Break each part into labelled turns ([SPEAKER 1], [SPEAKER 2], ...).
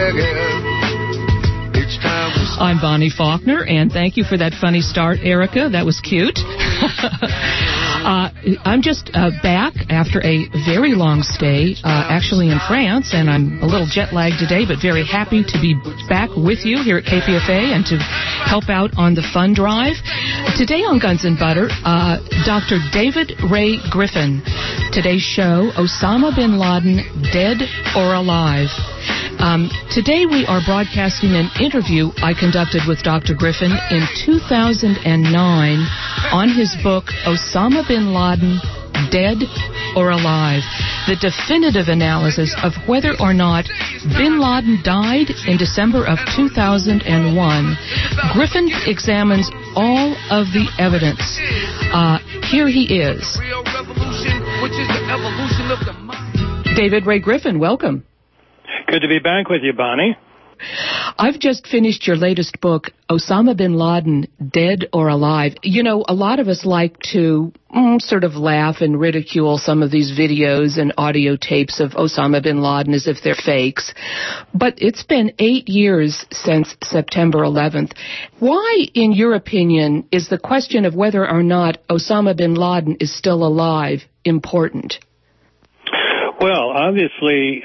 [SPEAKER 1] I'm Bonnie Faulkner, and thank you for that funny start, Erica. That was cute. I'm just back after a very long stay, actually in France, and I'm a little jet-lagged today, but very happy to be back with you here at KPFA and to help out on the fund drive. Today on Guns and Butter, Dr. David Ray Griffin. Today's show, Osama bin Laden, dead or alive? Today we are broadcasting an interview I conducted with Dr. Griffin in 2009 on his book, Osama bin Laden, Dead or Alive, the definitive analysis of whether or not bin Laden died in December of 2001. Griffin examines all of the evidence. Here he is. David Ray Griffin, welcome.
[SPEAKER 2] Good to be back with you, Bonnie.
[SPEAKER 1] I've just finished your latest book, Osama bin Laden, Dead or Alive. You know, a lot of us like to sort of laugh and ridicule some of these videos and audio tapes of Osama bin Laden as if they're fakes. But it's been 8 years since September 11th. Why, in your opinion, is the question of whether or not Osama bin Laden is still alive important?
[SPEAKER 2] Well, obviously,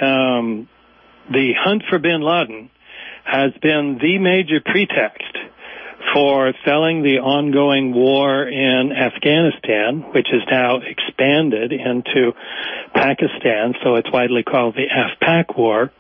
[SPEAKER 2] the hunt for bin Laden has been the major pretext for selling the ongoing war in Afghanistan, which is now expanded into Pakistan, so it's widely called the Af-Pak War.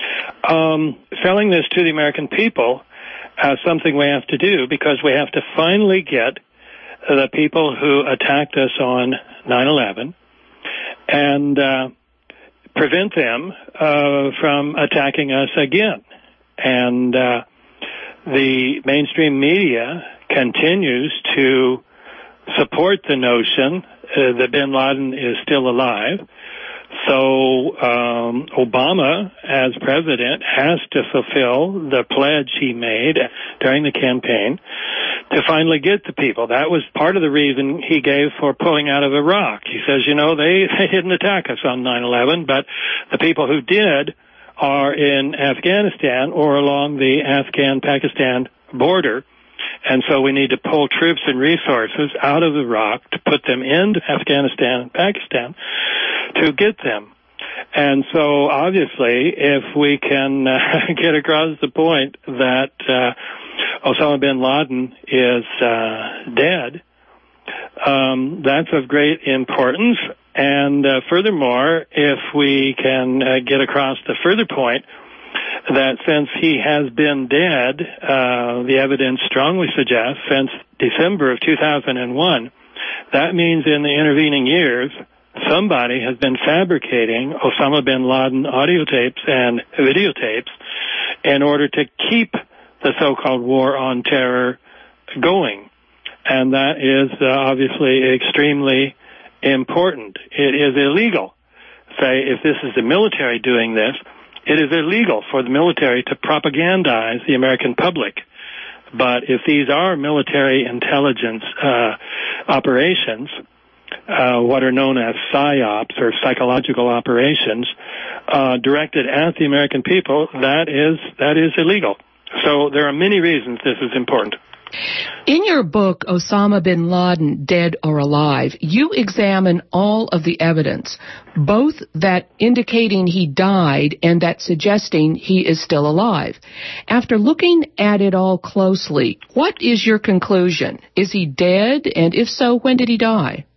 [SPEAKER 2] Selling this to the American people as something we have to do because we have to finally get the people who attacked us on 9/11 and prevent them from attacking us again. And the mainstream media continues to support the notion that bin Laden is still alive. So Obama, as president, has to fulfill the pledge he made during the campaign to finally get the people. That was part of the reason he gave for pulling out of Iraq. He says, you know, they didn't attack us on 9/11, but the people who did are in Afghanistan or along the Afghan-Pakistan border. And so we need to pull troops and resources out of Iraq to put them into Afghanistan and Pakistan to get them. And so obviously, if we can get across the point that Osama bin Laden is dead, that's of great importance. And furthermore, if we can get across the further point that since he has been dead, the evidence strongly suggests since December of 2001, that means in the intervening years, somebody has been fabricating Osama bin Laden audio tapes and videotapes in order to keep the so-called war on terror going. And that is obviously extremely important. It is illegal. Say, if this is the military doing this, it is illegal for the military to propagandize the American public. But if these are military intelligence operations, what are known as PSYOPs or psychological operations, directed at the American people, that is illegal. So there are many reasons this is important.
[SPEAKER 1] In your book, Osama bin Laden, Dead or Alive, you examine all of the evidence, both that indicating he died and that suggesting he is still alive. After looking at it all closely, what is your conclusion? Is he dead? And if so, when did he die?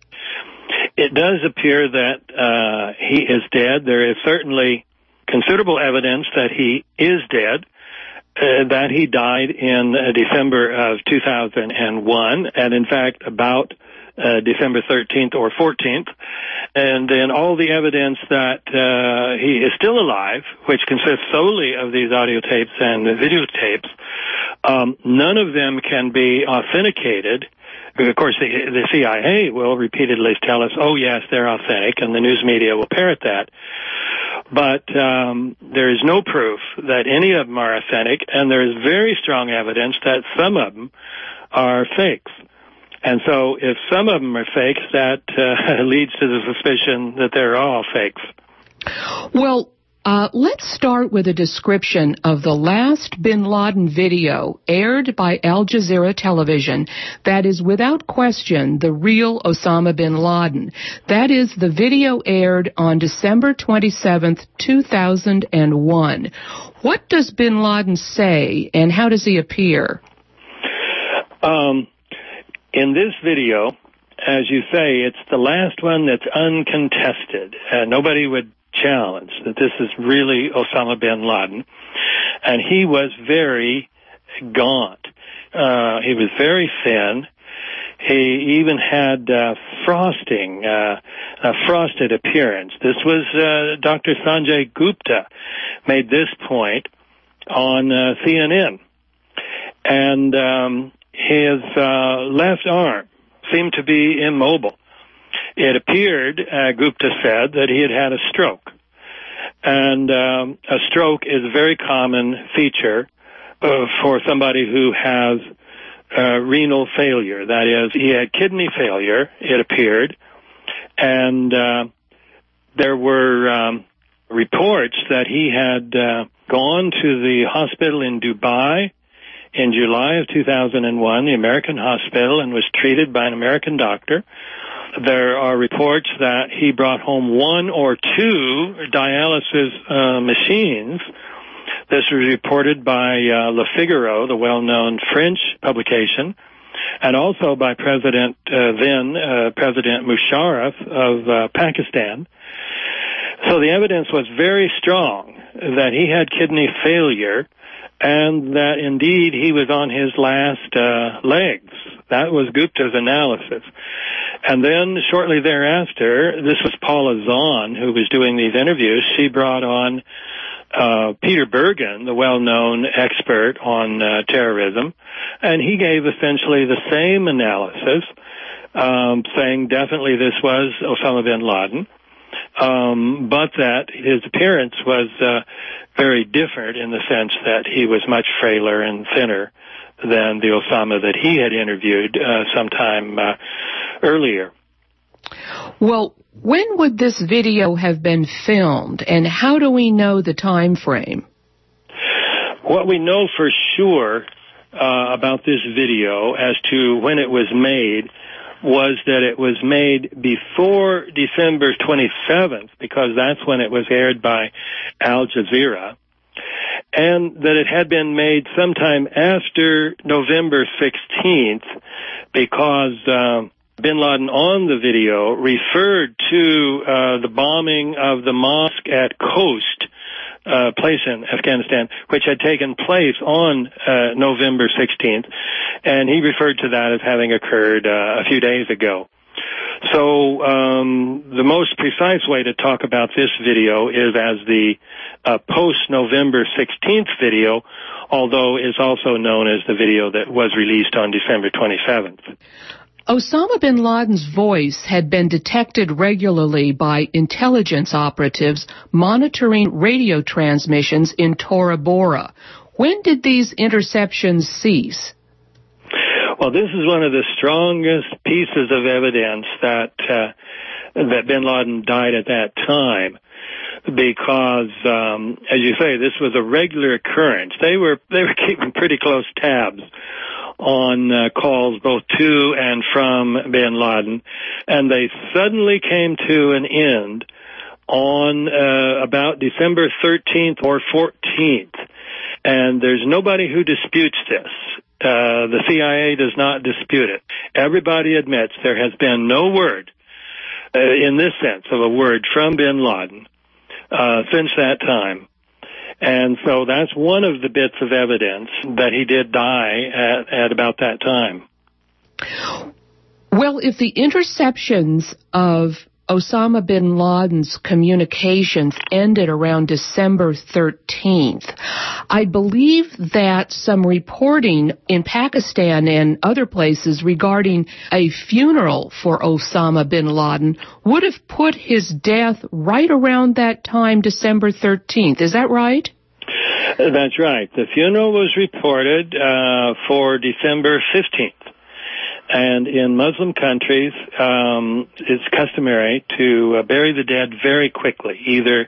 [SPEAKER 2] It does appear that he is dead. There is certainly considerable evidence that he is dead. That he died in December of 2001, and in fact about December 13th or 14th. And then all the evidence that he is still alive, which consists solely of these audio tapes and videotapes, none of them can be authenticated. Of course, the CIA will repeatedly tell us, oh, yes, they're authentic, and the news media will parrot that. But there is no proof that any of them are authentic, and there is very strong evidence that some of them are fakes. And so if some of them are fakes, that leads to the suspicion that they're all fakes.
[SPEAKER 1] Well, Let's start with a description of the last bin Laden video aired by Al Jazeera Television that is without question the real Osama bin Laden. That is the video aired on December 27th, 2001. What does bin Laden say, and how does he appear?
[SPEAKER 2] In this video, as you say, it's the last one that's uncontested. Nobody would challenge that this is really Osama bin Laden. And he was very gaunt. He was very thin. He even had frosting, a frosted appearance. This was Dr. Sanjay Gupta made this point on CNN. And his left arm seemed to be immobile. It appeared, Gupta said, that he had had a stroke. And a stroke is a very common feature for somebody who has renal failure. That is, he had kidney failure, it appeared. And there were reports that he had gone to the hospital in Dubai in July of 2001, the American hospital, and was treated by an American doctor. There are reports that he brought home 1 or 2 dialysis machines. This was reported by Le Figaro, the well-known French publication, and also by President Musharraf of Pakistan. So the evidence was very strong that he had kidney failure and that indeed he was on his last legs. That was Gupta's analysis. And then shortly thereafter, this was Paula Zahn who was doing these interviews. She brought on Peter Bergen, the well-known expert on terrorism, and he gave essentially the same analysis, saying definitely this was Osama bin Laden, but that his appearance was very different in the sense that he was much frailer and thinner than the Osama that he had interviewed sometime earlier.
[SPEAKER 1] Well, when would this video have been filmed, and how do we know the time frame?
[SPEAKER 2] What we know for sure about this video as to when it was made was that it was made before December 27th, because that's when it was aired by Al Jazeera, and that it had been made sometime after November 16th, because bin Laden on the video referred to the bombing of the mosque at Khost, place in Afghanistan, which had taken place on November 16th, and he referred to that as having occurred a few days ago. So the most precise way to talk about this video is as the post-November 16th video, although it's also known as the video that was released on December 27th.
[SPEAKER 1] Osama bin Laden's voice had been detected regularly by intelligence operatives monitoring radio transmissions in Tora Bora. When did these interceptions cease?
[SPEAKER 2] Well, this is one of the strongest pieces of evidence that bin Laden died at that time, because, as you say, this was a regular occurrence. They were keeping pretty close tabs on calls both to and from bin Laden, and they suddenly came to an end on about December 13th or 14th, and there's nobody who disputes this. The CIA does not dispute it. Everybody admits there has been no word, in this sense of a word, from bin Laden since that time. And so that's one of the bits of evidence that he did die at about that time.
[SPEAKER 1] Well, if the interceptions of Osama bin Laden's communications ended around December 13th, I believe that some reporting in Pakistan and other places regarding a funeral for Osama bin Laden would have put his death right around that time, December 13th. Is that right?
[SPEAKER 2] That's right. The funeral was reported for December 15th. And in Muslim countries, it's customary to bury the dead very quickly, either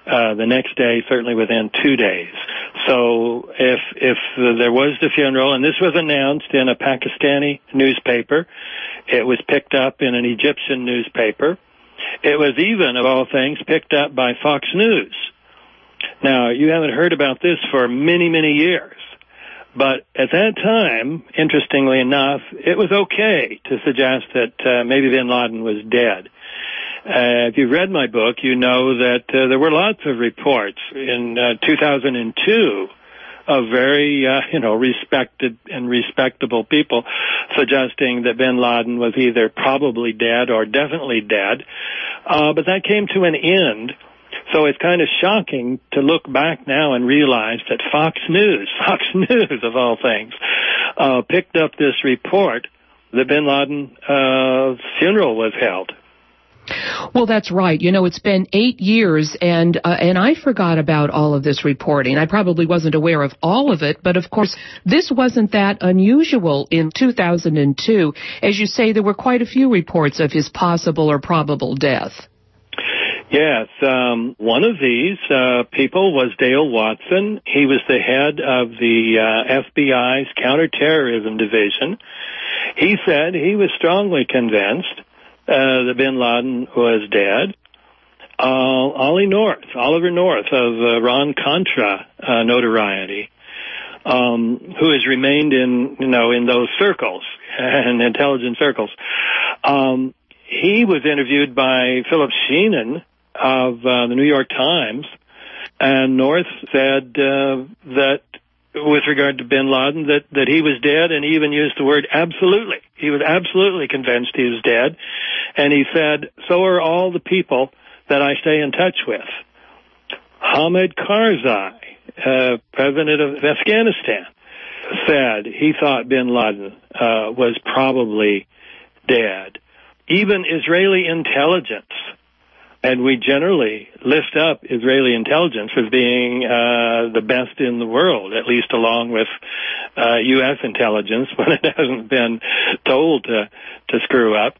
[SPEAKER 2] the next day, certainly within 2 days. So if there was the funeral, and this was announced in a Pakistani newspaper, it was picked up in an Egyptian newspaper. It was even, of all things, picked up by Fox News. Now, you haven't heard about this for many, many years. But at that time, interestingly enough, it was okay to suggest that maybe bin Laden was dead. If you've read my book, you know that there were lots of reports in 2002 of very, respected and respectable people suggesting that bin Laden was either probably dead or definitely dead. But that came to an end. So it's kind of shocking to look back now and realize that Fox News of all things, picked up this report that bin Laden funeral was held.
[SPEAKER 1] Well, that's right. It's been 8 years, and I forgot about all of this reporting. I probably wasn't aware of all of it, but of course, this wasn't that unusual in 2002. As you say, there were quite a few reports of his possible or probable death.
[SPEAKER 2] Yes, one of these people was Dale Watson. He was the head of the FBI's counterterrorism division. He said he was strongly convinced that bin Laden was dead. Oliver North of Iran-Contra notoriety, who has remained in those circles and intelligence circles. He was interviewed by Philip Sheenan of the New York Times, and North said that with regard to bin Laden that he was dead, and he even used the word absolutely. He was absolutely convinced he was dead, and he said, so are all the people that I stay in touch with. Hamid Karzai, president of Afghanistan, said he thought bin Laden was probably dead. Even Israeli intelligence, and we generally lift up Israeli intelligence as being the best in the world, at least along with U.S. intelligence when it hasn't been told to screw up.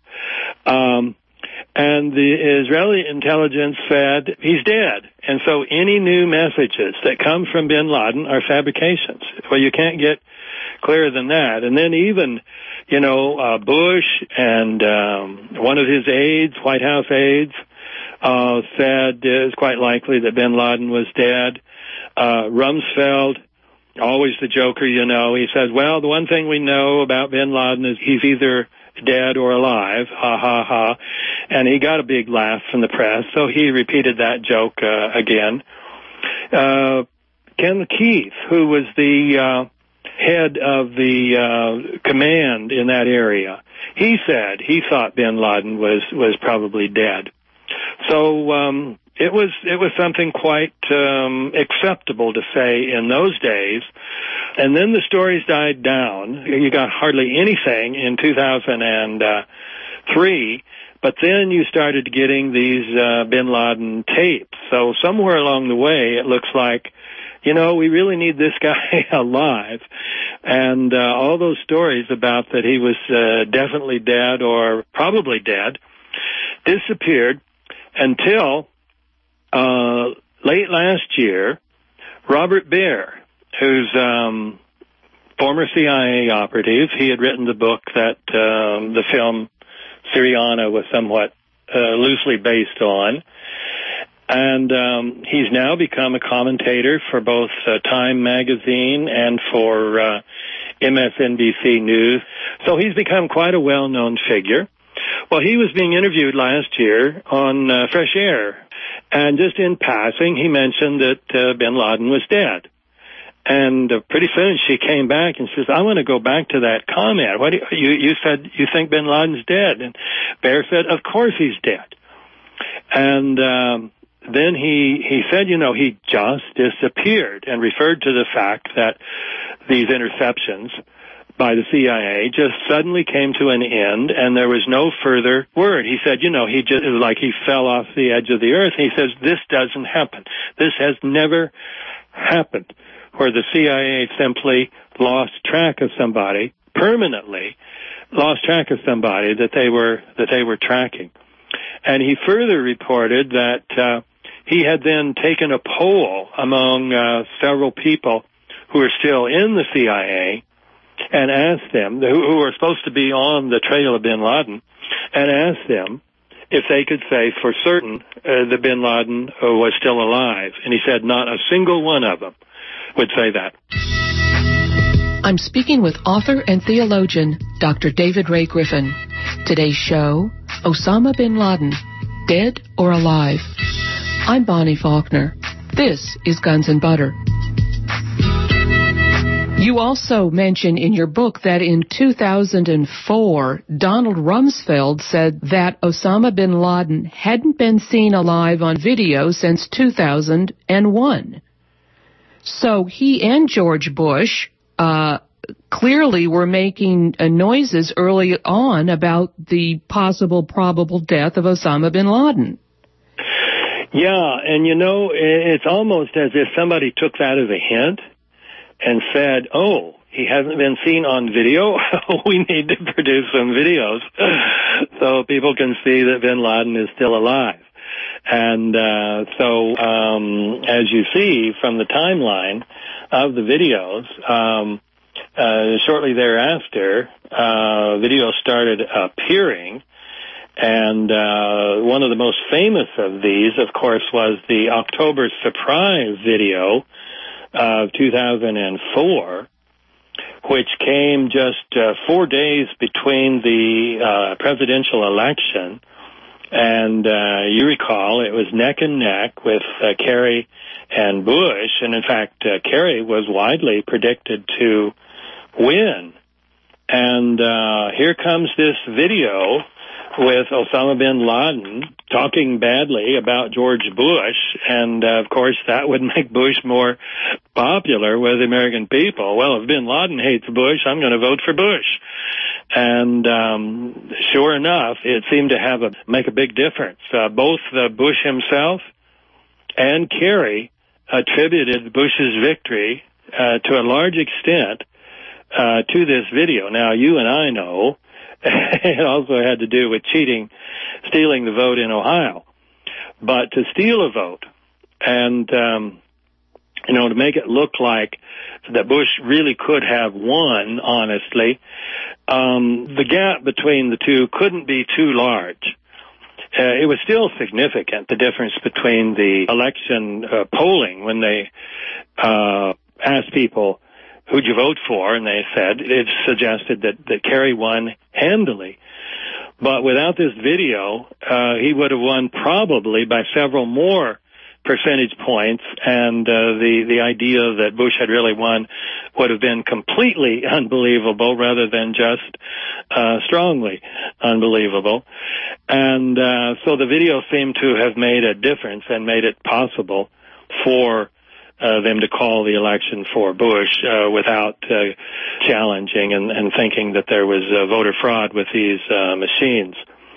[SPEAKER 2] And the Israeli intelligence said he's dead. And so any new messages that come from bin Laden are fabrications. Well, you can't get clearer than that. And then even, Bush and one of his aides, White House aides, said it's quite likely that bin Laden was dead. Rumsfeld, always the joker, he says, well, the one thing we know about bin Laden is he's either dead or alive, ha, ha, ha. And he got a big laugh from the press, so he repeated that joke again. Ken Keith, who was the head of the command in that area, he said he thought bin Laden was probably dead. So it was something quite acceptable to say in those days. And then the stories died down. You got hardly anything in 2003, but then you started getting these bin Laden tapes. So somewhere along the way, it looks like, we really need this guy alive. And all those stories about that he was definitely dead or probably dead disappeared until late last year. Robert Baer, who's former CIA operative, he had written the book that the film Syriana was somewhat loosely based on. And he's now become a commentator for both Time magazine and for MSNBC News. So he's become quite a well-known figure. Well, he was being interviewed last year on Fresh Air. And just in passing, he mentioned that bin Laden was dead. And pretty soon she came back and says, I want to go back to that comment. What you said you think bin Laden's dead. And Baer said, of course he's dead. And then he said, he just disappeared, and referred to the fact that these interceptions by the CIA just suddenly came to an end, and there was no further word. He said, it was like he fell off the edge of the earth. And he says, this doesn't happen. This has never happened, where the CIA simply lost track of somebody, permanently lost track of somebody that they were tracking. And he further reported that he had then taken a poll among several people who are still in the CIA and asked them, who were supposed to be on the trail of bin Laden, and asked them if they could say for certain that bin Laden was still alive. And he said not a single one of them would say that.
[SPEAKER 1] I'm speaking with author and theologian Dr. David Ray Griffin. Today's show, Osama bin Laden, dead or alive? I'm Bonnie Faulkner. This is Guns and Butter. You also mention in your book that in 2004, Donald Rumsfeld said that Osama bin Laden hadn't been seen alive on video since 2001. So he and George Bush clearly were making noises early on about the possible, probable death of Osama bin Laden.
[SPEAKER 2] Yeah, and you know, it's almost as if somebody took that as a hint and said, oh, he hasn't been seen on video. We need to produce some videos so people can see that bin Laden is still alive. And so as you see from the timeline of the videos, shortly thereafter, videos started appearing. And one of the most famous of these, of course, was the October surprise video of 2004, which came just 4 days between the presidential election. And you recall it was neck and neck with Kerry and Bush. And in fact, Kerry was widely predicted to win. And here comes this video with Osama bin Laden talking badly about George Bush, and of course that would make Bush more popular with the American people. Well, if bin Laden hates Bush, I'm going to vote for Bush. And sure enough, it seemed to make a big difference. Both Bush himself and Kerry attributed Bush's victory to a large extent to this video. Now, you and I know it also had to do with stealing the vote in Ohio. But to steal a vote and, to make it look like that Bush really could have won, honestly, the gap between the two couldn't be too large. It was still significant, the difference between the election polling when they asked people, who'd you vote for? And they said, it suggested that Kerry won handily. But without this video, he would have won probably by several more percentage points, and the idea that Bush had really won would have been completely unbelievable rather than just strongly unbelievable. And so the video seemed to have made a difference and made it possible for them to call the election for Bush without challenging and thinking that there was voter fraud with these machines.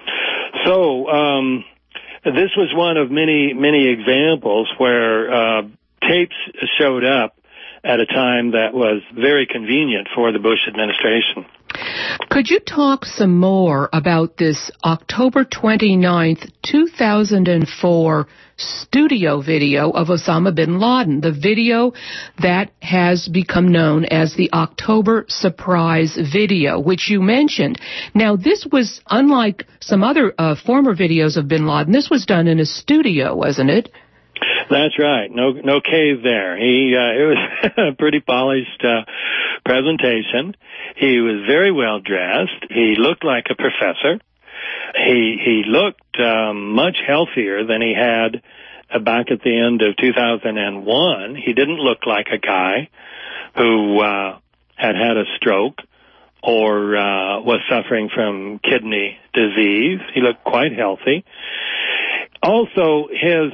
[SPEAKER 2] So this was one of many, many examples where tapes showed up at a time that was very convenient for the Bush administration.
[SPEAKER 1] Could you talk some more about this October 29th, 2004 studio video of Osama bin Laden, the video that has become known as the October surprise video, which you mentioned. Now, this was, unlike some other former videos of bin Laden, this was done in a studio, wasn't it?
[SPEAKER 2] That's right. No cave there. It was a pretty polished presentation. He was very well dressed. He looked like a professor. He looked much healthier than he had back at the end of 2001. He didn't look like a guy who had a stroke or was suffering from kidney disease. He looked quite healthy. Also, his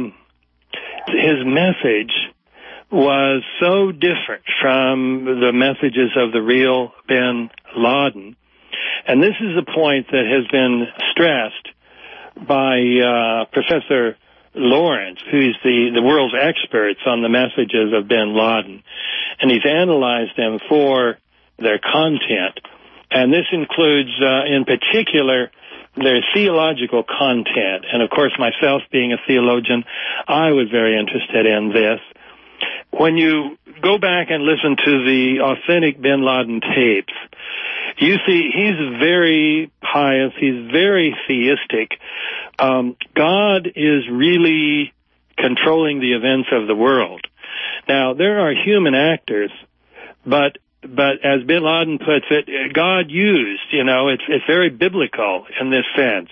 [SPEAKER 2] message was so different from the messages of the real bin Laden. And this is a point that has been stressed by Professor Lawrence, who's the world's expert on the messages of bin Laden. And he's analyzed them for their content. And this includes, in particular, there's theological content. And of course, myself being a theologian, I was very interested in this. When you go back and listen to the authentic bin Laden tapes, you see he's very pious, he's very theistic. God is really controlling the events of the world. Now, there are human actors, but as bin Laden puts it, God used, it's very biblical in this sense.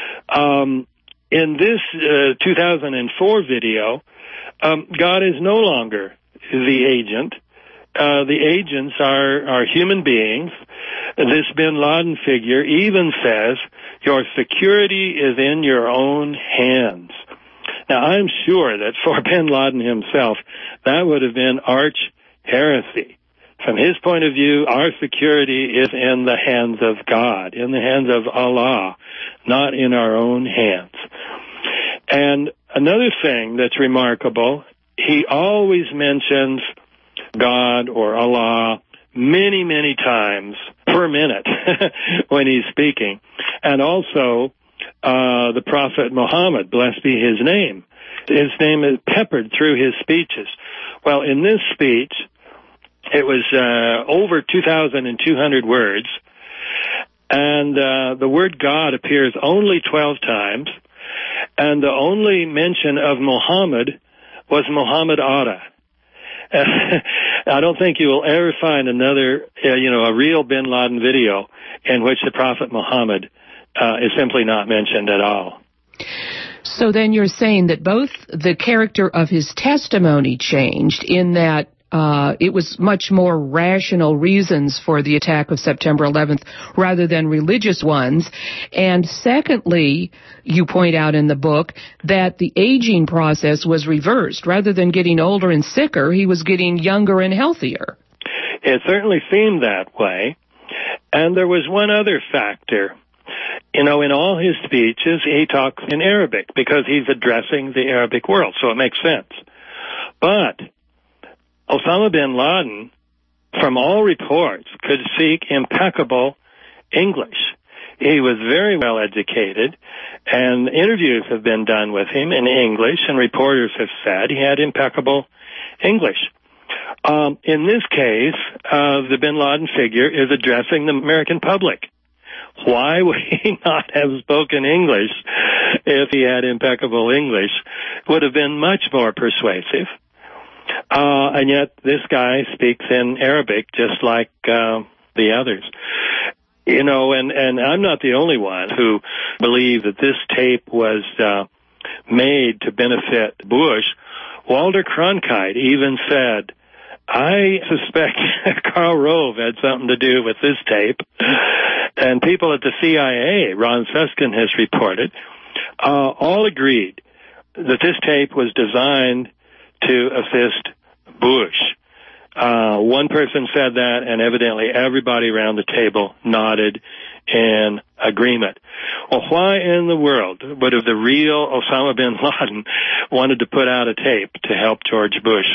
[SPEAKER 2] In this 2004 video, God is no longer the agent. The agents are human beings. This bin Laden figure even says, your security is in your own hands. Now, I'm sure that for bin Laden himself, that would have been arch heresy. From his point of view, our security is in the hands of God, in the hands of Allah, not in our own hands. And another thing that's remarkable, he always mentions God or Allah many, many times per minute when he's speaking. And also the Prophet Muhammad, blessed be his name. His name is peppered through his speeches. Well, in this speech, it was over 2,200 words, and the word God appears only 12 times, and the only mention of Muhammad was Muhammad Atta. I don't think you will ever find another, a real bin Laden video in which the Prophet Muhammad is simply not mentioned at all.
[SPEAKER 1] So then you're saying that both the character of his testimony changed in that it was much more rational reasons for the attack of September 11th rather than religious ones. And secondly, you point out in the book that the aging process was reversed. Rather than getting older and sicker, he was getting younger and healthier.
[SPEAKER 2] It certainly seemed that way. And there was one other factor. In all his speeches, he talks in Arabic because he's addressing the Arabic world, so it makes sense. But Osama bin Laden, from all reports, could speak impeccable English. He was very well educated, and interviews have been done with him in English, and reporters have said he had impeccable English. In this case, the bin Laden figure is addressing the American public. Why would he not have spoken English if he had impeccable English? Would have been much more persuasive. And yet this guy speaks in Arabic just like the others. And I'm not the only one who believe that this tape was made to benefit Bush. Walter Cronkite even said, I suspect Karl Rove had something to do with this tape. And people at the CIA, Ron Suskind has reported, all agreed that this tape was designed to assist Bush. One person said that, and evidently everybody around the table nodded in agreement. Well, why in the world would have the real Osama bin Laden wanted to put out a tape to help George Bush?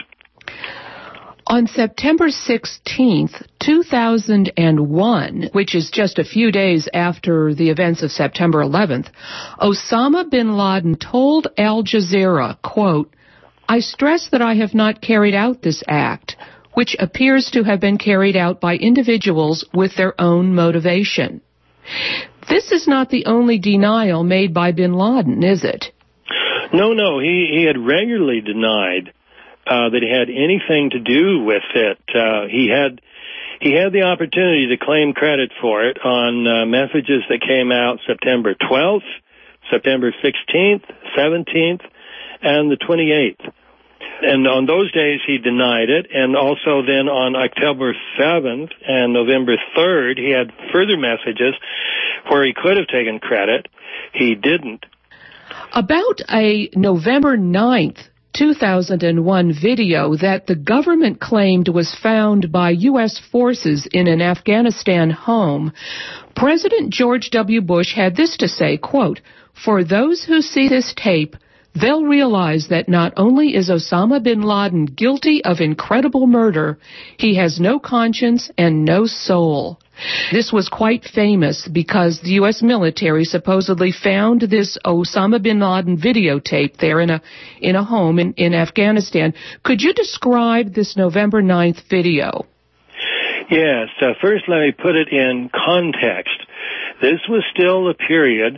[SPEAKER 1] On September 16th, 2001, which is just a few days after the events of September 11th, Osama bin Laden told Al Jazeera, quote, I stress that I have not carried out this act, which appears to have been carried out by individuals with their own motivation. This is not the only denial made by bin Laden, is it?
[SPEAKER 2] No, he had regularly denied that he had anything to do with it. He had the opportunity to claim credit for it on messages that came out September 12th, September 16th, 17th, and the 28th. And on those days, he denied it. And also then on October 7th and November 3rd, he had further messages where he could have taken credit. He didn't.
[SPEAKER 1] About a November 9th, 2001 video that the government claimed was found by U.S. forces in an Afghanistan home, President George W. Bush had this to say, quote, for those who see this tape, they'll realize that not only is Osama bin Laden guilty of incredible murder, he has no conscience and no soul. This was quite famous because the U.S. military supposedly found this Osama bin Laden videotape there in a home in Afghanistan. Could you describe this November 9th video?
[SPEAKER 2] Yes. First, let me put it in context. This was still a period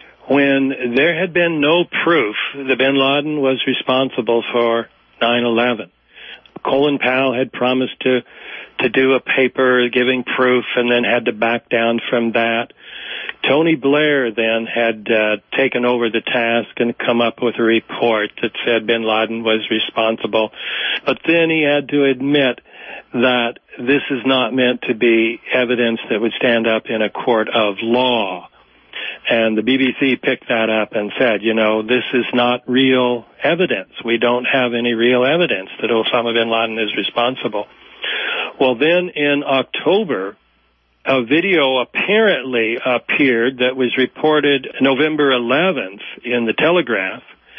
[SPEAKER 2] when there had been no proof that bin Laden was responsible for 9/11. Colin Powell had promised to do a paper giving proof and then had to back down from that. Tony Blair then had taken over the task and come up with a report that said bin Laden was responsible. But then he had to admit that this is not meant to be evidence that would stand up in a court of law. And the BBC picked that up and said, this is not real evidence. We don't have any real evidence that Osama bin Laden is responsible. Well, then in October, a video apparently appeared that was reported November 11th in the Telegraph.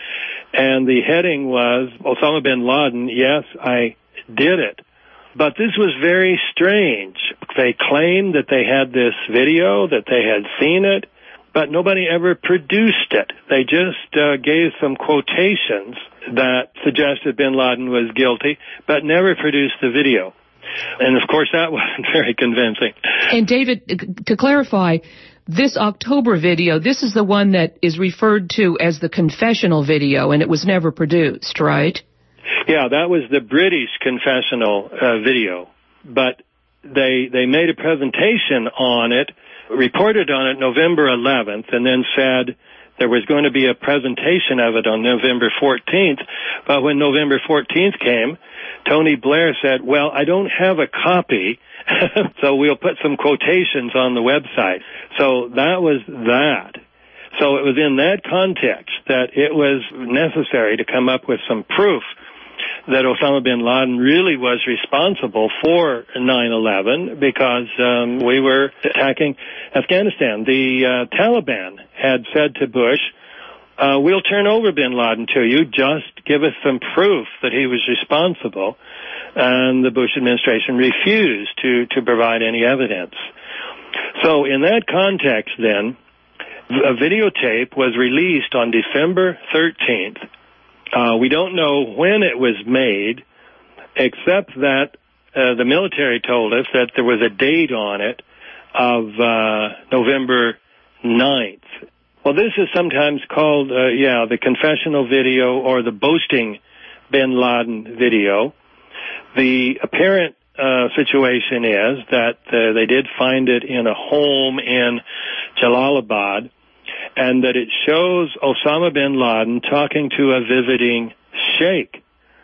[SPEAKER 2] And the heading was, Osama bin Laden, yes, I did it. But this was very strange. They claimed that they had this video, that they had seen it, but nobody ever produced it. They just gave some quotations that suggested bin Laden was guilty, but never produced the video. And, of course, that wasn't very convincing.
[SPEAKER 1] And, David, to clarify, this October video, this is the one that is referred to as the confessional video, and it was never produced, right?
[SPEAKER 2] Yeah, that was the British confessional video. But they made a presentation on it, reported on it November 11th, and then said there was going to be a presentation of it on November 14th. But when November 14th came, Tony Blair said, well, I don't have a copy, so we'll put some quotations on the website. So that was that. So it was in that context that it was necessary to come up with some proof that Osama bin Laden really was responsible for 9/11 because we were attacking Afghanistan. The Taliban had said to Bush, we'll turn over bin Laden to you, just give us some proof that he was responsible. And the Bush administration refused to provide any evidence. So in that context then, a videotape was released on December 13th. We don't know when it was made, except that the military told us that there was a date on it of November 9th. Well, this is sometimes called, the confessional video or the boasting bin Laden video. The apparent situation is that they did find it in a home in Jalalabad, and that it shows Osama bin Laden talking to a visiting sheikh.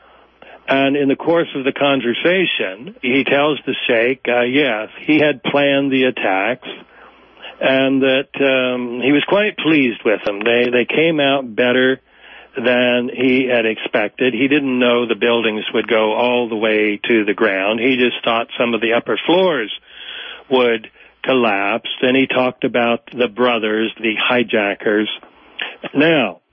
[SPEAKER 2] And in the course of the conversation, he tells the sheikh, yes, he had planned the attacks, and that he was quite pleased with them. They came out better than he had expected. He didn't know the buildings would go all the way to the ground. He just thought some of the upper floors would collapsed, and he talked about the brothers, the hijackers. Now,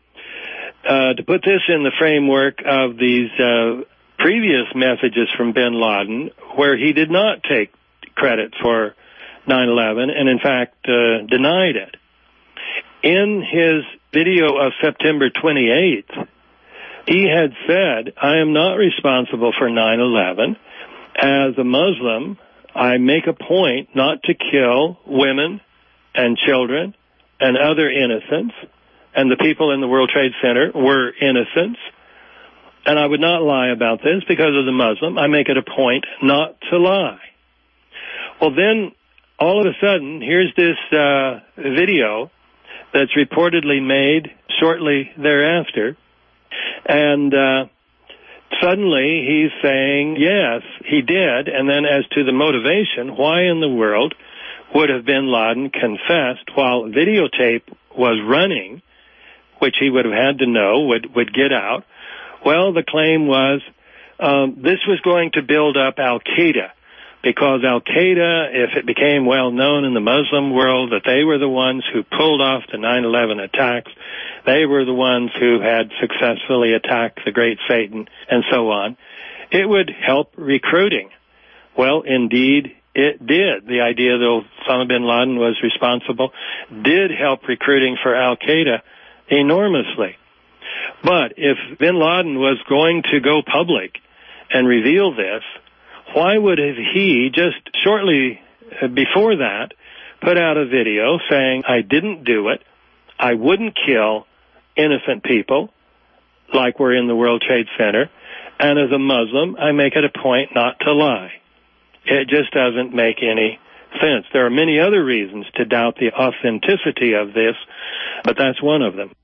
[SPEAKER 2] to put this in the framework of these previous messages from bin Laden, where he did not take credit for 9/11 and, in fact, denied it. In his video of September 28th, he had said, I am not responsible for 9/11. As a Muslim, I make a point not to kill women and children and other innocents, and the people in the World Trade Center were innocents, and I would not lie about this because as a Muslim, I make it a point not to lie. Well, then, all of a sudden, here's this video that's reportedly made shortly thereafter, and suddenly he's saying, yes, he did, and then as to the motivation, why in the world would have bin Laden confessed while videotape was running, which he would have had to know would get out? Well, the claim was this was going to build up Al-Qaeda, because Al-Qaeda, if it became well known in the Muslim world that they were the ones who pulled off the 9/11 attacks, they were the ones who had successfully attacked the Great Satan, and so on, it would help recruiting. Well, indeed, it did. The idea that Osama bin Laden was responsible did help recruiting for Al-Qaeda enormously. But if bin Laden was going to go public and reveal this, why would he just shortly before that put out a video saying, I didn't do it, I wouldn't kill innocent people like we're in the World Trade Center, and as a Muslim, I make it a point not to lie. It just doesn't make any sense. There are many other reasons to doubt the authenticity of this, but that's one of them.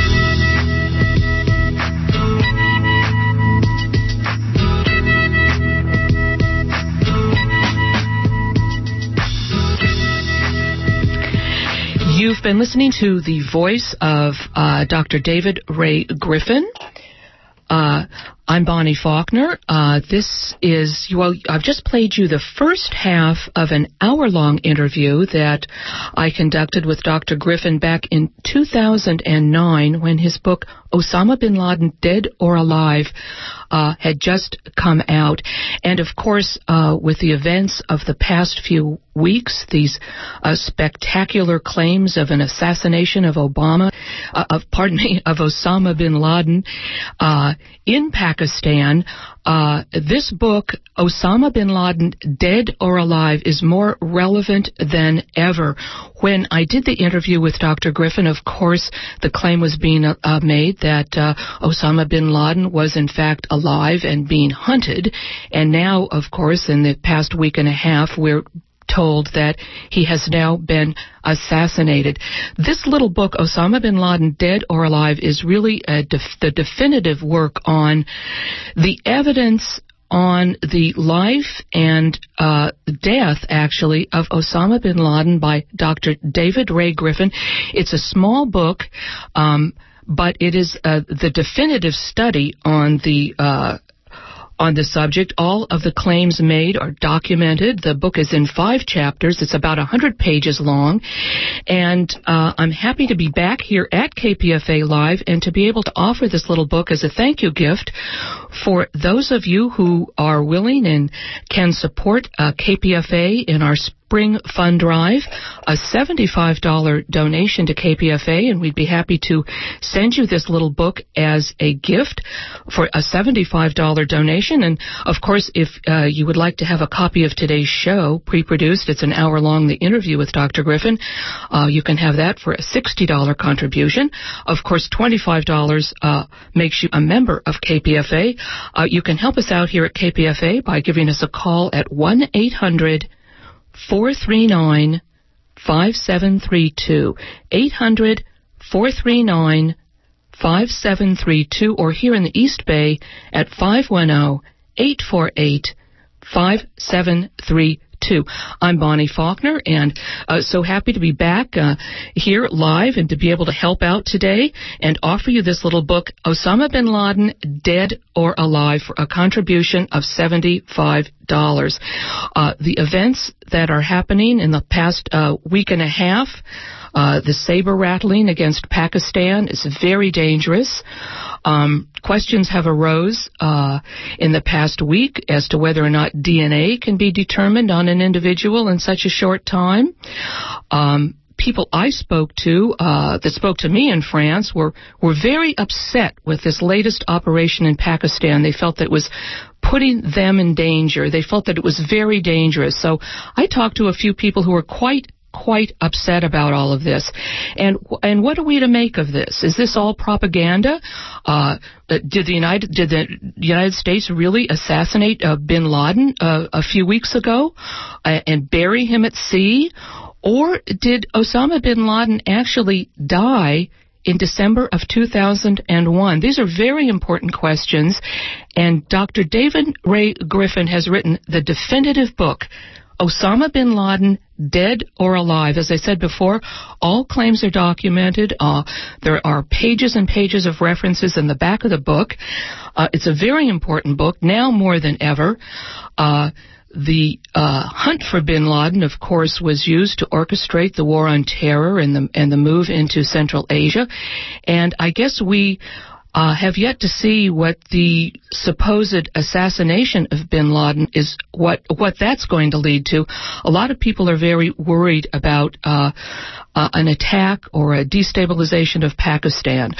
[SPEAKER 1] You've been listening to the voice of Dr. David Ray Griffin. I'm Bonnie Faulkner. This is, well, I've just played you the first half of an hour-long interview that I conducted with Dr. Griffin back in 2009 when his book, Osama bin Laden, Dead or Alive, had just come out. And, of course, with the events of the past few weeks, these spectacular claims of an assassination of Osama bin Laden in Pakistan, this book, Osama bin Laden, Dead or Alive, is more relevant than ever. When I did the interview with Dr. Griffin, of course, the claim was being made that Osama bin Laden was in fact alive and being hunted. And now, of course, in the past week and a half, we're told that he has now been assassinated. This little book, Osama bin Laden, Dead or Alive, is really the definitive work on the evidence on the life and death, actually, of Osama bin Laden by Dr. David Ray Griffin. It's a small book, but it is the definitive study on the subject. All of the claims made are documented. The book is in 5 chapters. It's about 100 pages long. And I'm happy to be back here at KPFA Live and to be able to offer this little book as a thank you gift for those of you who are willing and can support KPFA in our Spring Fund Drive, a $75 donation to KPFA, and we'd be happy to send you this little book as a gift for a $75 donation. And, of course, if you would like to have a copy of today's show pre-produced, it's an hour long, the interview with Dr. Griffin, you can have that for a $60 contribution. Of course, $25 makes you a member of KPFA. You can help us out here at KPFA by giving us a call at 1-800-439-5732, 800-439-5732, or here in the East Bay at 510-848-5732. I'm Bonnie Faulkner, and so happy to be back here live and to be able to help out today and offer you this little book, Osama bin Laden, Dead or Alive, for a contribution of $75. The events that are happening in the past week and a half, the saber rattling against Pakistan is very dangerous. Questions have arose in the past week as to whether or not DNA can be determined on an individual in such a short time. People I spoke to that spoke to me in France were very upset with this latest operation in Pakistan. They felt that it was putting them in danger. They felt that it was very dangerous. So I talked to a few people who were quite upset about all of this. And what are we to make of this? Is this all propaganda? Did the United States really assassinate bin Laden a few weeks ago and bury him at sea? Or did Osama bin Laden actually die in December of 2001? These are very important questions, and Dr. David Ray Griffin has written the definitive book, Osama bin Laden, Dead or Alive. As I said before, all claims are documented. There are pages and pages of references in the back of the book. It's a very important book, now more than ever. The hunt for bin Laden, of course, was used to orchestrate the war on terror and the move into Central Asia. And I guess we have yet to see what the supposed assassination of bin Laden is, what that's going to lead to. A lot of people are very worried about an attack or a destabilization of Pakistan.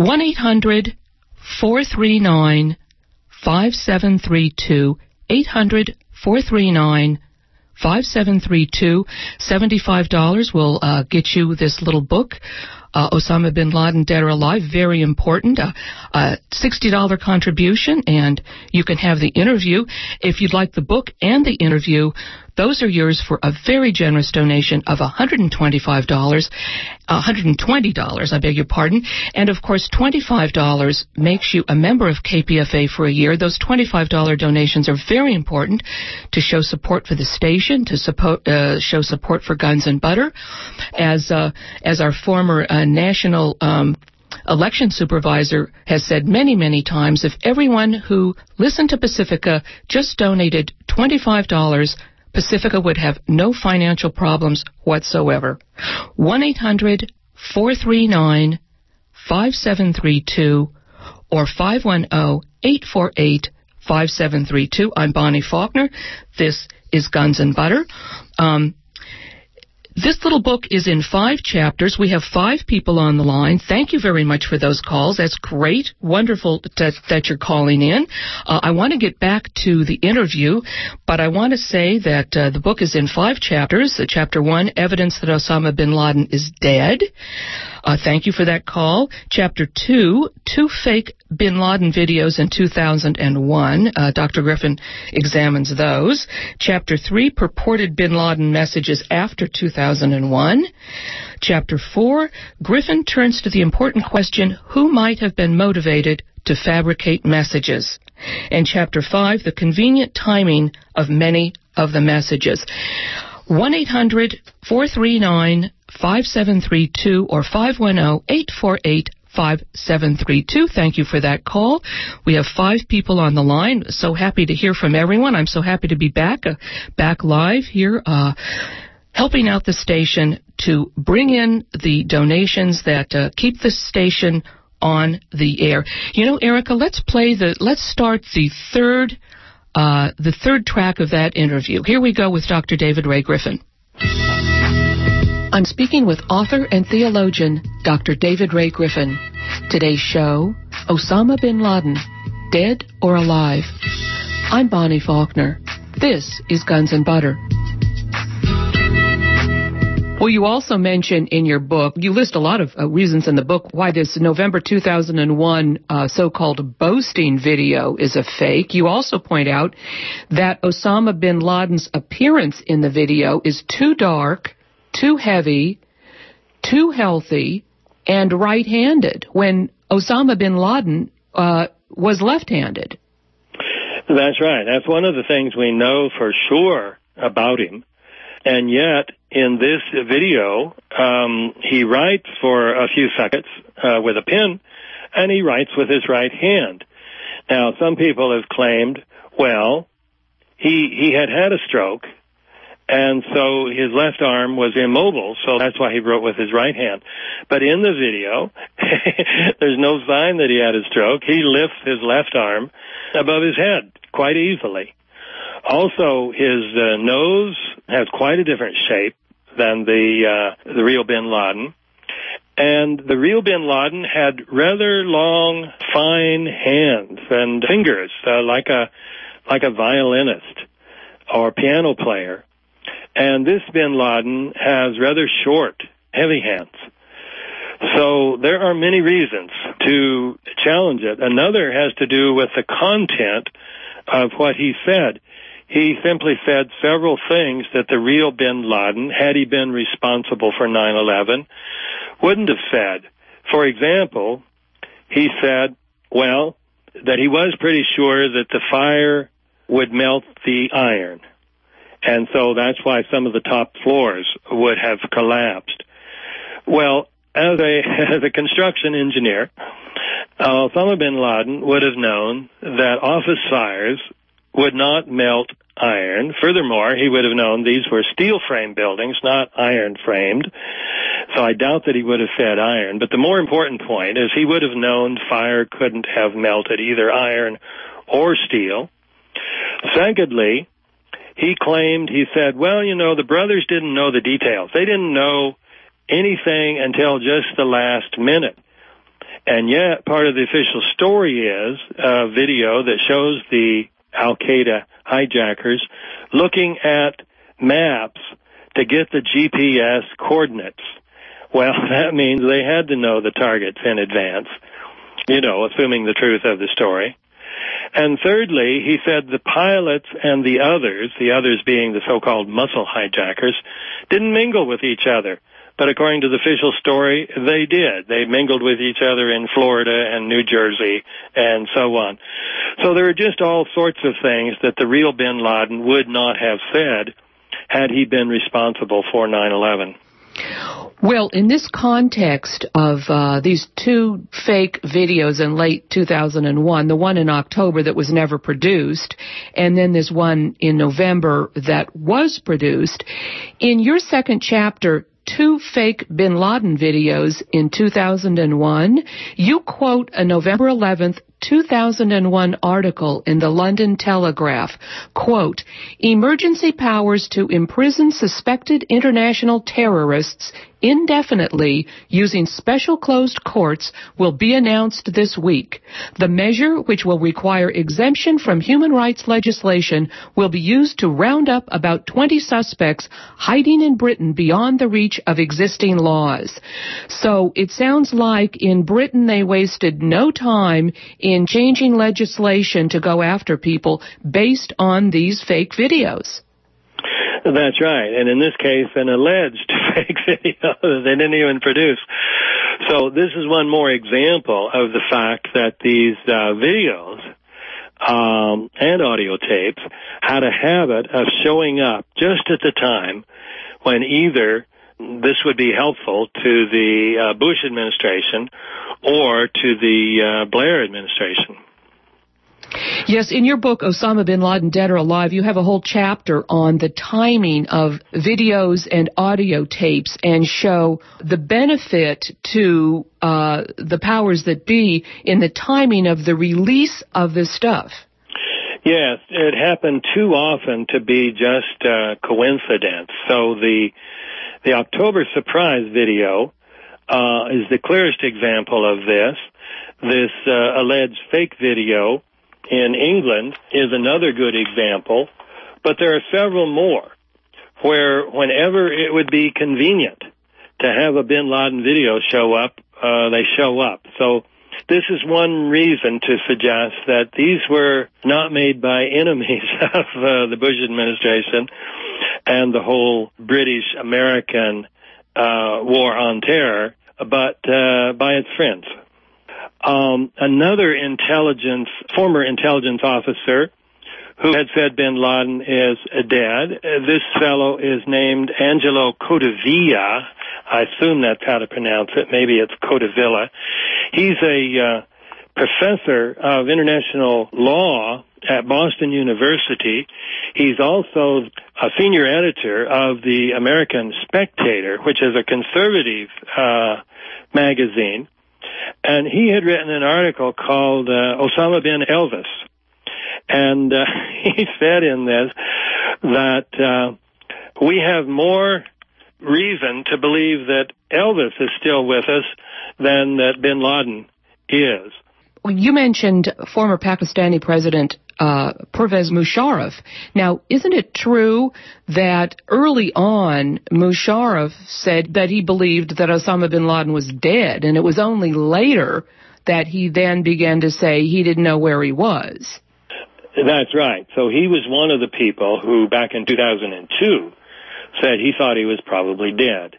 [SPEAKER 1] 1-800-439-5732, 800-439-5732. $75 will get you this little book, Osama bin Laden, Dead or Alive. Very important. $60 contribution, and you can have the interview. If you'd like the book and the interview, those are yours for a very generous donation of $120, I beg your pardon. And, of course, $25 makes you a member of KPFA for a year. Those $25 donations are very important to show support for the station, to show support for Guns and Butter. As our former national election supervisor has said many, many times, if everyone who listened to Pacifica just donated $25, Pacifica would have no financial problems whatsoever. 1-800-439-5732 or 510-848-5732. I'm Bonnie Faulkner. This is Guns and Butter. This little book is in 5 chapters. We have 5 people on the line. Thank you very much for those calls. That's great. Wonderful that you're calling in. I want to get back to the interview, but I want to say that the book is in 5 chapters. Chapter 1, Evidence that Osama bin Laden is Dead. Thank you for that call. Chapter 2, 2 fake bin Laden videos in 2001. Dr. Griffin examines those. Chapter 3, purported bin Laden messages after 2001. Chapter 4, Griffin turns to the important question, who might have been motivated to fabricate messages? And Chapter 5, the convenient timing of many of the messages. 1-800-439-5732 or 510-848-5732. Thank you for that call. We have 5 people on the line. So happy to hear from everyone. I'm so happy to be back live here, helping out the station to bring in the donations that keep the station on the air. You know, Erica, let's start the third track of that interview. Here we go with Dr. David Ray Griffin. I'm speaking with author and theologian Dr. David Ray Griffin. Today's show, Osama bin Laden, Dead or Alive? I'm Bonnie Faulkner. This is Guns and Butter. Well, you also mention in your book, you list a lot of reasons in the book why this November 2001 so-called boasting video is a fake. You also point out that Osama bin Laden's appearance in the video is too dark, too heavy, too healthy, and right-handed, when Osama bin Laden was left-handed.
[SPEAKER 2] That's right. That's one of the things we know for sure about him. And yet, in this video, he writes for a few seconds with a pen, and he writes with his right hand. Now, some people have claimed, well, he had a stroke, and so his left arm was immobile, so that's why he wrote with his right hand. But in the video, there's no sign that he had a stroke. He lifts his left arm above his head quite easily. Also, his nose has quite a different shape than the real bin Laden. And the real bin Laden had rather long, fine hands and fingers, like a violinist or piano player. And this bin Laden has rather short, heavy hands. So there are many reasons to challenge it. Another has to do with the content of what he said. He simply said several things that the real bin Laden, had he been responsible for 9/11, wouldn't have said. For example, he said, well, that he was pretty sure that the fire would melt the iron. And so that's why some of the top floors would have collapsed. Well, as a construction engineer, Osama bin Laden would have known that office fires would not melt iron. Furthermore, he would have known these were steel frame buildings, not iron framed. So I doubt that he would have fed iron. But the more important point is he would have known fire couldn't have melted either iron or steel. Secondly, he said, well, the brothers didn't know the details. They didn't know anything until just the last minute. And yet, part of the official story is a video that shows the Al-Qaeda hijackers looking at maps to get the GPS coordinates. Well, that means they had to know the targets in advance, assuming the truth of the story. And thirdly, he said the pilots and the others being the so-called muscle hijackers, didn't mingle with each other. But according to the official story, they did. They mingled with each other in Florida and New Jersey and so on. So there are just all sorts of things that the real bin Laden would not have said had he been responsible for 9/11.
[SPEAKER 1] Well, in this context of these two fake videos in late 2001, the one in October that was never produced, and then this one in November that was produced, in your second chapter, Two Fake Bin Laden Videos in 2001, you quote a November 11th, 2001 article in the London Telegraph, quote, "Emergency powers to imprison suspected international terrorists indefinitely using special closed courts will be announced this week. The measure, which will require exemption from human rights legislation, will be used to round up about 20 suspects hiding in Britain beyond the reach of existing laws." So it sounds like in Britain they wasted no time in changing legislation to go after people based on these fake videos.
[SPEAKER 2] That's right. And in this case, an alleged fake video that they didn't even produce. So this is one more example of the fact that these videos and audio tapes had a habit of showing up just at the time when either this would be helpful to the Bush administration or to the Blair administration.
[SPEAKER 1] Yes, in your book, Osama bin Laden, Dead or Alive, you have a whole chapter on the timing of videos and audio tapes and show the benefit to the powers that be in the timing of the release of this stuff.
[SPEAKER 2] Yes, it happened too often to be just coincidence. So the October surprise video is the clearest example of this. This alleged fake video in England is another good example, but there are several more where whenever it would be convenient to have a bin Laden video show up, they show up. So this is one reason to suggest that these were not made by enemies of the Bush administration and the whole British-American war on terror, but by its friends. Another former intelligence officer who had said bin Laden is dead. This fellow is named Angelo Codevilla. I assume that's how to pronounce it. Maybe it's Codevilla. He's a professor of international law at Boston University. He's also a senior editor of the American Spectator, which is a conservative magazine. And he had written an article called Osama bin Elvis. And he said in this that we have more reason to believe that Elvis is still with us than that bin Laden is.
[SPEAKER 1] You mentioned former Pakistani President Pervez Musharraf. Now, isn't it true that early on Musharraf said that he believed that Osama bin Laden was dead, and it was only later that he then began to say he didn't know where he was?
[SPEAKER 2] That's right. So he was one of the people who, back in 2002, said he thought he was probably dead.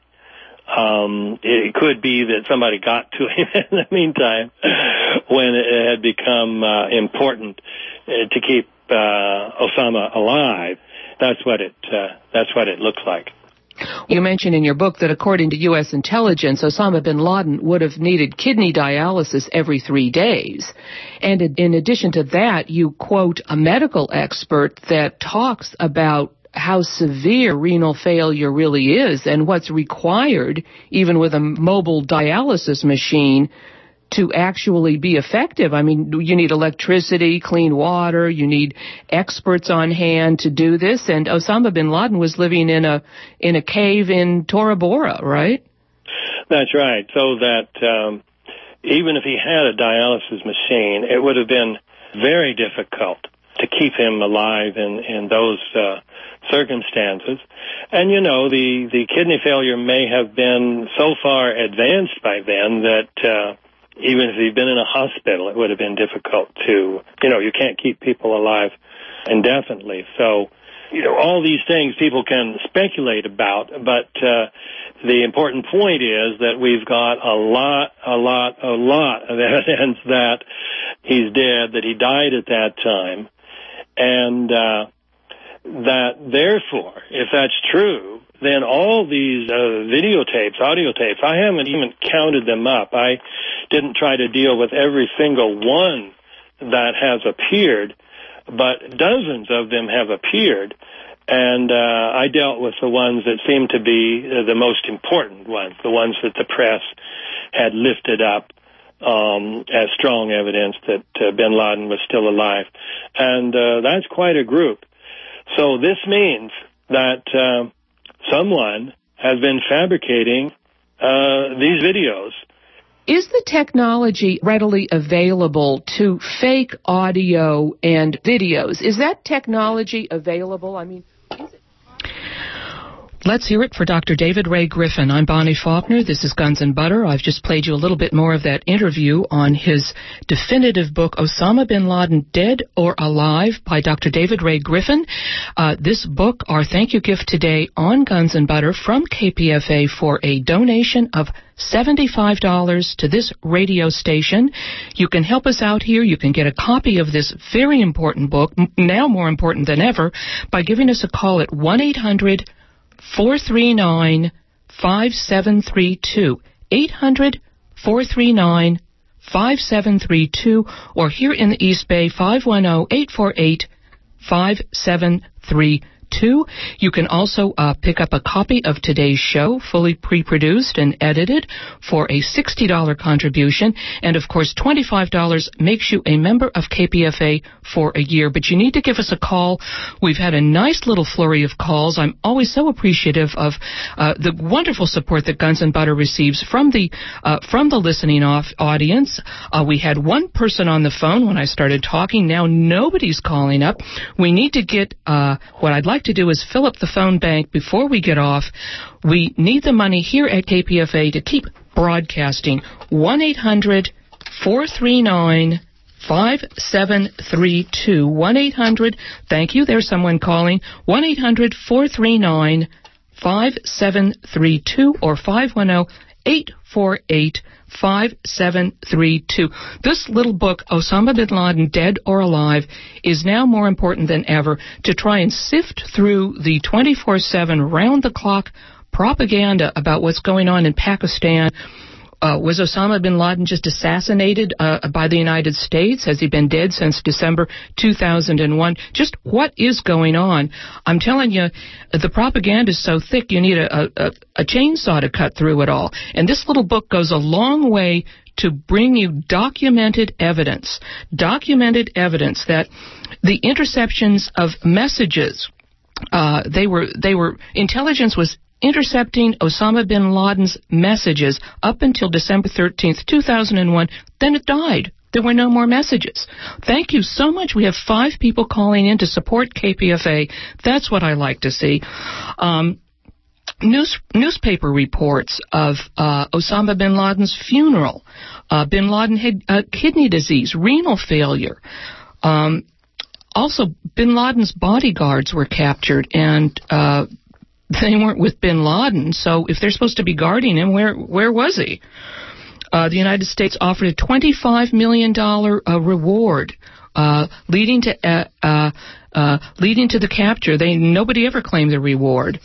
[SPEAKER 2] It could be that somebody got to him in the meantime when it had become important to keep Osama alive. That's what it looks like.
[SPEAKER 1] You mentioned in your book that according to U.S. intelligence, Osama bin Laden would have needed kidney dialysis every 3 days. And in addition to that, you quote a medical expert that talks about how severe renal failure really is and what's required, even with a mobile dialysis machine, to actually be effective. I mean, you need electricity, clean water, you need experts on hand to do this, and Osama bin Laden was living in a cave in Tora Bora, right?
[SPEAKER 2] That's right. So that even if he had a dialysis machine, it would have been very difficult to keep him alive in those circumstances. And, you know, the kidney failure may have been so far advanced by then that even if he'd been in a hospital, it would have been difficult to, you know, you can't keep people alive indefinitely. So, you know, all these things people can speculate about, but the important point is that we've got a lot of evidence that he's dead, that he died at that time, and that therefore, if that's true, then all these videotapes, audio tapes, I haven't even counted them up. I didn't try to deal with every single one that has appeared, but dozens of them have appeared, and I dealt with the ones that seemed to be the most important ones, the ones that the press had lifted up as strong evidence that bin Laden was still alive. And that's quite a group. So this means that someone has been fabricating these videos.
[SPEAKER 1] Is the technology readily available to fake audio and videos? Is that technology available? I mean, is it? Let's hear it for Dr. David Ray Griffin. I'm Bonnie Faulkner. This is Guns and Butter. I've just played you a little bit more of that interview on his definitive book, Osama bin Laden, Dead or Alive, by Dr. David Ray Griffin. This book, our thank you gift today on Guns and Butter from KPFA for a donation of $75 to this radio station. You can help us out here. You can get a copy of this very important book, now more important than ever, by giving us a call at 1-800-439-5732, 800-439-5732, or here in the East Bay, 510-848-5732. You can also pick up a copy of today's show, fully pre-produced and edited, for a $60 contribution. And, of course, $25 makes you a member of KPFA for a year. But you need to give us a call. We've had a nice little flurry of calls. I'm always so appreciative of the wonderful support that Guns and Butter receives from the listening audience. We had one person on the phone when I started talking. Now nobody's calling up. We need to get what I'd like to do is fill up the phone bank before we get off. We need the money here at KPFA to keep broadcasting. 1-800-439-5732. 1-800, thank you, there's someone calling. 1-800-439-5732 or 510-848-5732. This little book, Osama bin Laden, Dead or Alive, is now more important than ever to try and sift through the 24/7, round-the-clock propaganda about what's going on in Pakistan. Was Osama bin Laden just assassinated by the United States? Has he been dead since December 2001? Just what is going on? I'm telling you, the propaganda is so thick you need a chainsaw to cut through it all. And this little book goes a long way to bring you documented evidence that the interceptions of messages, they were intelligence was intercepting Osama bin Laden's messages up until December 13th, 2001. Then it died. There were no more messages. Thank you so much. We have 5 people calling in to support KPFA. That's what I like to see. Newspaper reports of Osama bin Laden's funeral. Bin Laden had kidney disease, renal failure. Also, bin Laden's bodyguards were captured, and they weren't with bin Laden, so if they're supposed to be guarding him, where was he? The United States offered a $25 million reward, leading to the capture. Nobody ever claimed the reward.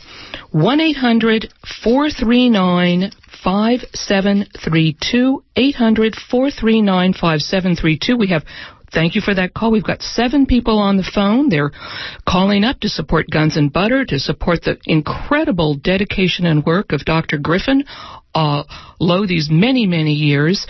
[SPEAKER 1] 1-800-439-5732, 800-439-5732. We have Thank you for that call. We've got 7 people on the phone. They're calling up to support Guns and Butter, to support the incredible dedication and work of Dr. Griffin these many, many years.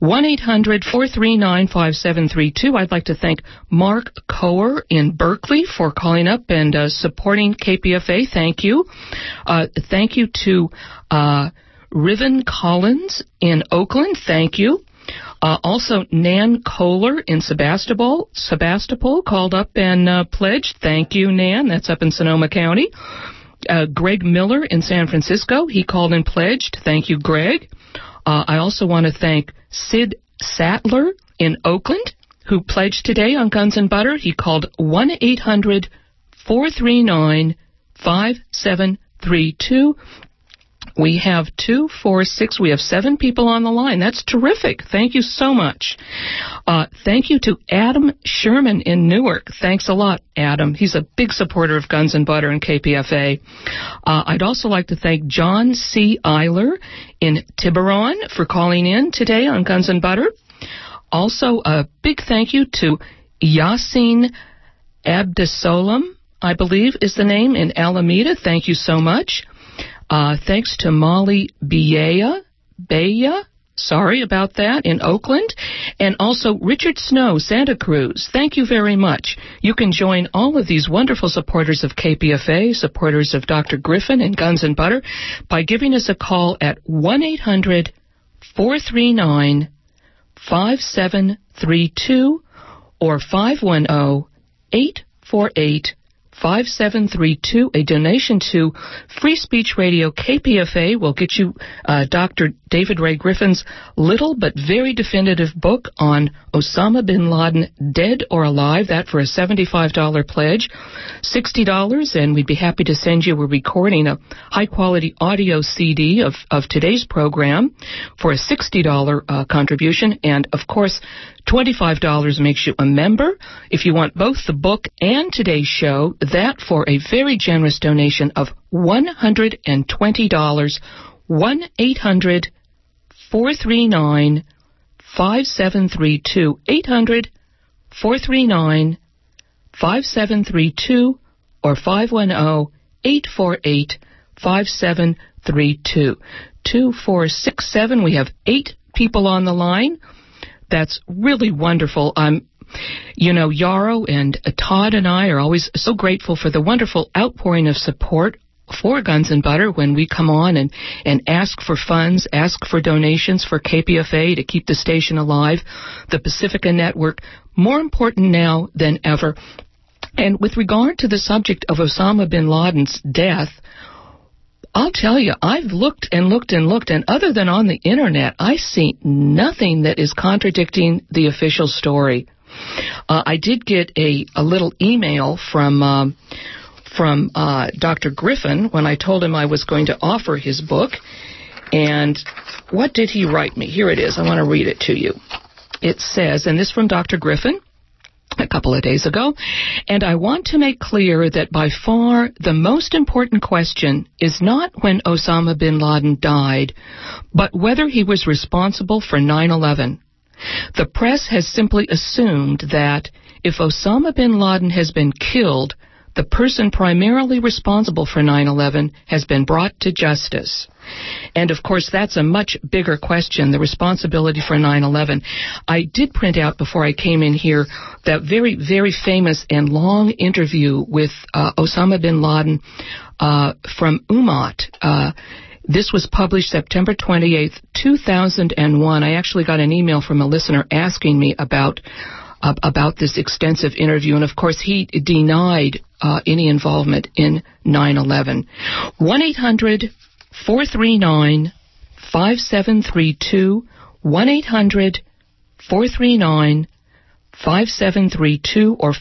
[SPEAKER 1] 1-800-439-5732. I'd like to thank Mark Coer in Berkeley for calling up and supporting KPFA. Thank you. Thank you to Riven Collins in Oakland. Thank you. Also, Nan Kohler in Sebastopol called up and pledged. Thank you, Nan. That's up in Sonoma County. Greg Miller in San Francisco, he called and pledged. Thank you, Greg. I also want to thank Sid Sattler in Oakland, who pledged today on Guns and Butter. He called 1-800-439-5732. We have 2, 4, 6. We have 7 people on the line. That's terrific. Thank you so much. Thank you to Adam Sherman in Newark. Thanks a lot, Adam. He's a big supporter of Guns and Butter and KPFA. I'd also like to thank John C. Eiler in Tiburon for calling in today on Guns and Butter. Also, a big thank you to Yasin Abdesolam, I believe is the name, in Alameda. Thank you so much. Thanks to Molly Baya, sorry about that, in Oakland, and also Richard Snow, Santa Cruz. Thank you very much. You can join all of these wonderful supporters of KPFA, supporters of Dr. Griffin and Guns and Butter, by giving us a call at 1-800-439-5732 or 510-848-5732. A donation to Free Speech Radio KPFA will get you Dr. David Ray Griffin's little but very definitive book on Osama bin Laden, Dead or Alive, that for a $75 pledge, $60, and we'd be happy to send you a recording, a high-quality audio CD of today's program for a $60 contribution, and, of course, $25 makes you a member. If you want both the book and today's show, that for a very generous donation of $120, 1-800-439-5732, 800-439-5732, or 510-848-5732. 2467. We have 8 people on the line. That's really wonderful. Yarrow and Todd and I are always so grateful for the wonderful outpouring of support for Guns and Butter when we come on and ask for funds, ask for donations for KPFA to keep the station alive, the Pacifica Network, more important now than ever. And with regard to the subject of Osama bin Laden's death, I'll tell you, I've looked and looked and looked, and other than on the Internet, I see nothing that is contradicting the official story. I did get a little email from Dr. Griffin when I told him I was going to offer his book, and what did he write me? Here it is. I want to read it to you. It says, and this from Dr. Griffin a couple of days ago, and I want to make clear that by far the most important question is not when Osama bin Laden died, but whether he was responsible for 9/11. The press has simply assumed that if Osama bin Laden has been killed, the person primarily responsible for 9/11 has been brought to justice. And, of course, that's a much bigger question, the responsibility for 9/11. I did print out before I came in here that very, very famous and long interview with Osama bin Laden from Umat. This was published September 28th, 2001. I actually got an email from a listener asking me about this extensive interview, and of course he denied any involvement in 9/11. 1-800-439-5732, 1-800-439-5732, or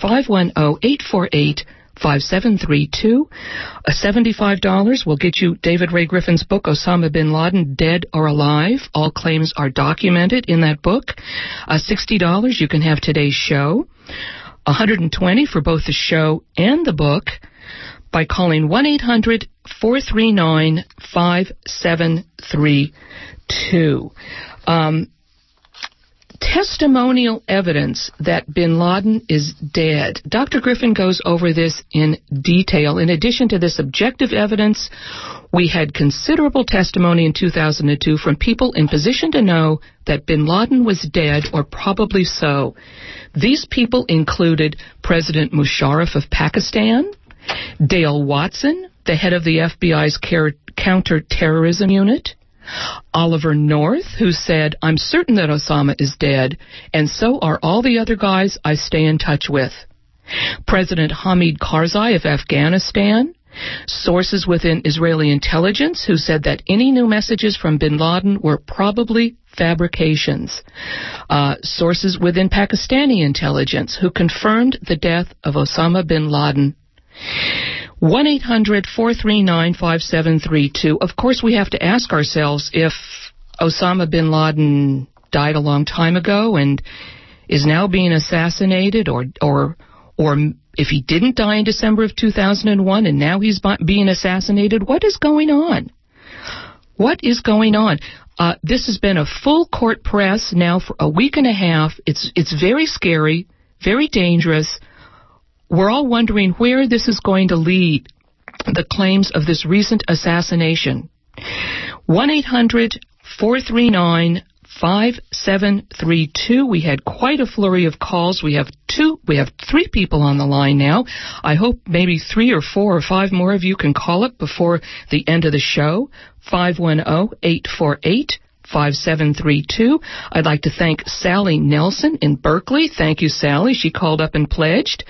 [SPEAKER 1] 510-848-5732. $75 will get you David Ray Griffin's book, Osama bin Laden, Dead or Alive. All claims are documented in that book. $60 you can have today's show. $120 for both the show and the book by calling 1-800-439-5732. testimonial evidence that bin Laden is dead. Dr. Griffin goes over this in detail. In addition to this objective evidence, we had considerable testimony in 2002 from people in position to know that bin Laden was dead, or probably so. These people included President Musharraf of Pakistan, Dale Watson, the head of the FBI's counterterrorism unit, Oliver North, who said, "I'm certain that Osama is dead, and so are all the other guys I stay in touch with." President Hamid Karzai of Afghanistan, sources within Israeli intelligence who said that any new messages from bin Laden were probably fabrications. Sources within Pakistani intelligence who confirmed the death of Osama bin Laden. 1-800-439-5732. Of course, we have to ask ourselves if Osama bin Laden died a long time ago and is now being assassinated, or if he didn't die in December of 2001 and now he's being assassinated, what is going on? What is going on? This has been a full court press now for a week and a half. It's very scary, very dangerous. We're all wondering where this is going to lead, the claims of this recent assassination. 1-800-439-5732. We had quite a flurry of calls. We have 3 people on the line now. I hope maybe 3 or 4 or 5 more of you can call up before the end of the show. 510-848-5732. I'd like to thank Sally Nelson in Berkeley. Thank you, Sally. She called up and pledged.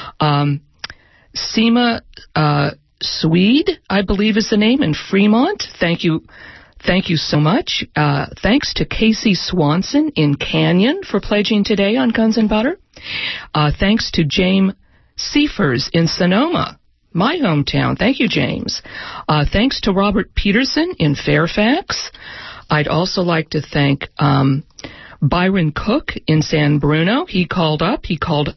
[SPEAKER 1] Seema Swede, I believe is the name, in Fremont. Thank you. Thank you so much. Thanks to Casey Swanson in Canyon for pledging today on Guns and Butter. Thanks to James Seifers in Sonoma, my hometown. Thank you, James. Thanks to Robert Peterson in Fairfax. I'd also like to thank Byron Cook in San Bruno. He called up. He called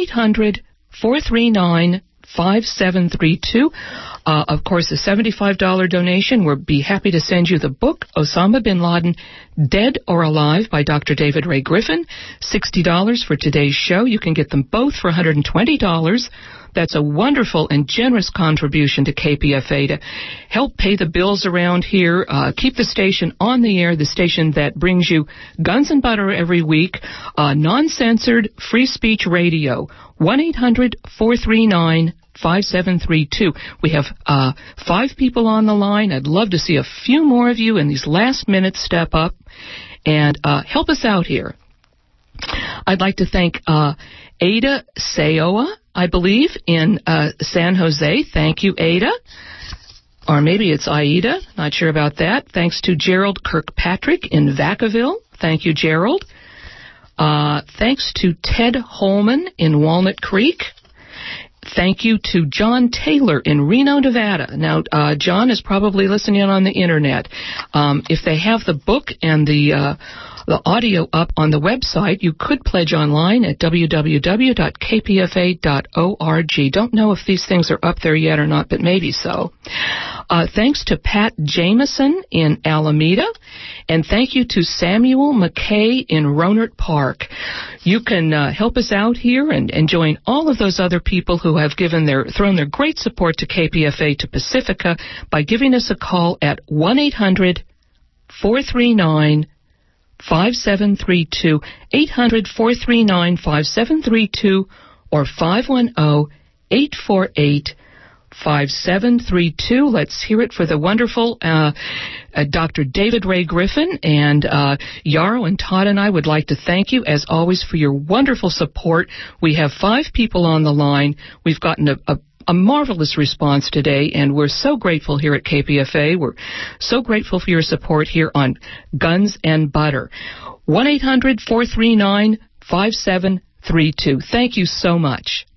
[SPEAKER 1] 1-800-439-5732. Of course, a $75 donation. We'll be happy to send you the book, Osama bin Laden, Dead or Alive, by Dr. David Ray Griffin. $60 for today's show. You can get them both for $120. That's a wonderful and generous contribution to KPFA to help pay the bills around here, keep the station on the air, the station that brings you Guns and Butter every week, non-censored, free speech radio. 1-800-439-5732. We have 5 people on the line. I'd love to see a few more of you in these last minutes step up and help us out here. I'd like to thank Ada Sayoa, I believe, in San Jose. Thank you, Ada. Or maybe it's Aida. Not sure about that. Thanks to Gerald Kirkpatrick in Vacaville. Thank you, Gerald. Thanks to Ted Holman in Walnut Creek. Thank you to John Taylor in Reno, Nevada. Now, John is probably listening on the Internet. If they have the book and the audio up on the website, you could pledge online at www.kpfa.org. Don't know if these things are up there yet or not, but maybe so. Thanks to Pat Jameson in Alameda, and thank you to Samuel McKay in Rohnert Park. You can help us out here and join all of those other people who have thrown their great support to KPFA, to Pacifica, by giving us a call at 1-800-439-5732, 800-439-5732, or 510-848-5732. Let's hear it for the wonderful Dr. David Ray Griffin. And Yarrow and Todd and I would like to thank you, as always, for your wonderful support. We have 5 people on the line. We've gotten a marvelous response today, and we're so grateful here at KPFA. We're so grateful for your support here on Guns and Butter. 1-800-439-5732. Thank you so much.